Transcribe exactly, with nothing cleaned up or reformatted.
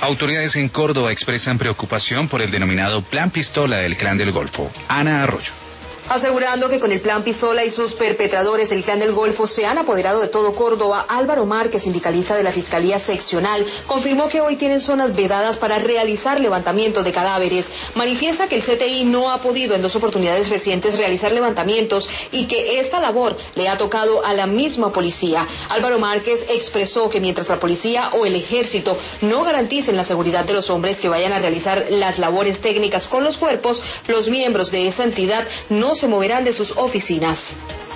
Autoridades en Córdoba expresan preocupación por el denominado Plan Pistola del Clan del Golfo. Ana Arroyo. Asegurando que con el Plan Pistola y sus perpetradores el Clan del Golfo se han apoderado de todo Córdoba, Álvaro Márquez, sindicalista de la Fiscalía Seccional, confirmó que hoy tienen zonas vedadas para realizar levantamientos de cadáveres. Manifiesta que el C T I no ha podido en dos oportunidades recientes realizar levantamientos y que esta labor le ha tocado a la misma policía. Álvaro Márquez expresó que mientras la policía o el ejército no garanticen la seguridad de los hombres que vayan a realizar las labores técnicas con los cuerpos, los miembros de esa entidad no se moverán de sus oficinas.